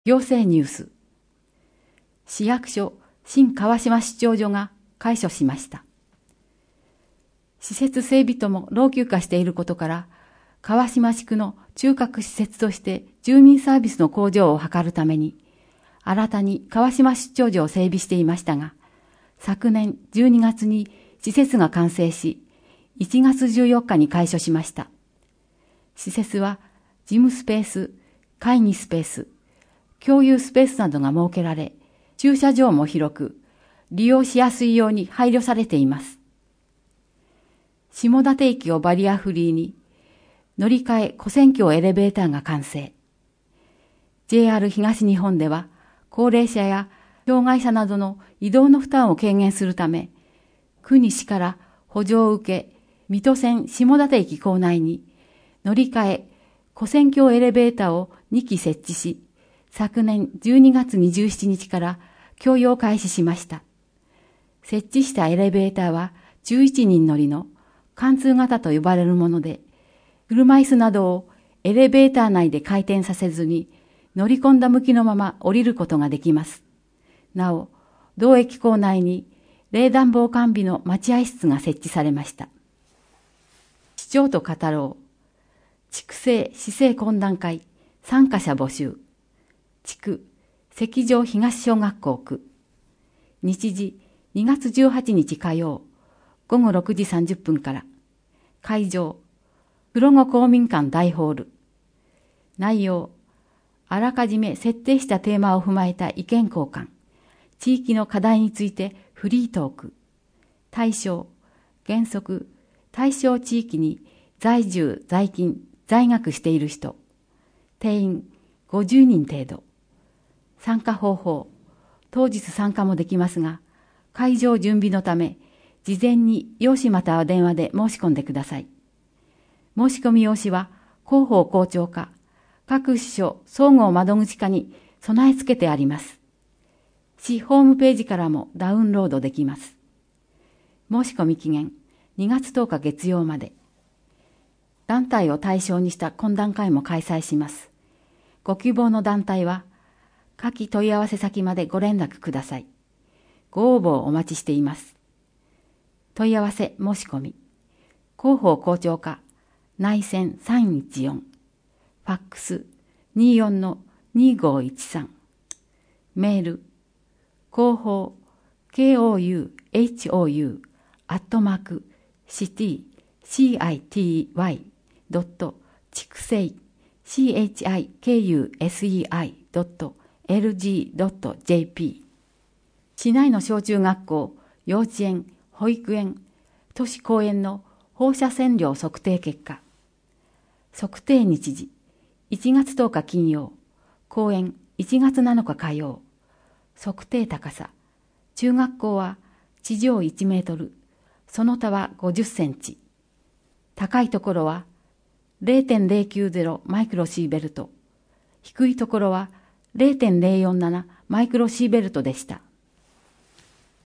行政ニュース。市役所新川島市長所が開所しました。施設整備とも老朽化していることから、川島地区の中核施設として住民サービスの向上を図るために、新たに川島出張所を整備していましたが、昨年12月に施設が完成し、1月14日に開所しました。施設は事務スペース、会議スペース、共有スペースなどが設けられ、駐車場も広く、利用しやすいように配慮されています。下館駅をバリアフリーに、乗り換え跨線橋エレベーターが完成。JR 東日本では、高齢者や障害者などの移動の負担を軽減するため、国市から補助を受け、水戸線下館駅構内に、乗り換え跨線橋エレベーターを2基設置し、昨年12月27日から供用開始しました。設置したエレベーターは11人乗りの貫通型と呼ばれるもので、車椅子などをエレベーター内で回転させずに乗り込んだ向きのまま降りることができます。なお、同駅構内に冷暖房完備の待合室が設置されました。市長と語ろう。筑西市政懇談会参加者募集。地区関城東小学校区。日時2月18日火曜午後6時30分から。会場黒後公民館大ホール。内容あらかじめ設定したテーマを踏まえた意見交換。地域の課題についてフリートーク。対象原則対象地域に在住在勤在学している人。定員50人程度。参加方法当日参加もできますが、会場準備のため事前に用紙または電話で申し込んでください。申し込み用紙は広報校長課各支所総合窓口課に備え付けてあります。市ホームページからもダウンロードできます。申し込み期限2月10日月曜まで。団体を対象にした懇談会も開催します。ご希望の団体は下記問い合わせ先までご連絡ください。ご応募をお待ちしています。問い合わせ申し込み。広報校長課内線314。ファックス 24-2513。メール広報 kouyu@city.chikusei.lg.jp 市内の小中学校、幼稚園、保育園、都市公園の放射線量測定結果。測定日時、1月10日金曜、公園1月7日火曜。測定高さ、中学校は地上1メートル、その他は50センチ。高いところは 0.090 マイクロシーベルト、低いところは 0.047 マイクロシーベルトでした。